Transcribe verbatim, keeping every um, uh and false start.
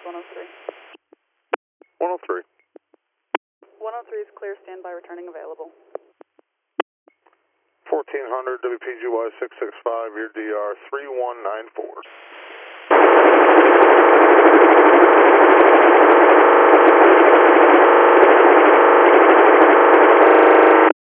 one oh three. one oh three. one oh three is clear, standby, returning available. fourteen hundred W P G Y six six five, your D R three one nine four.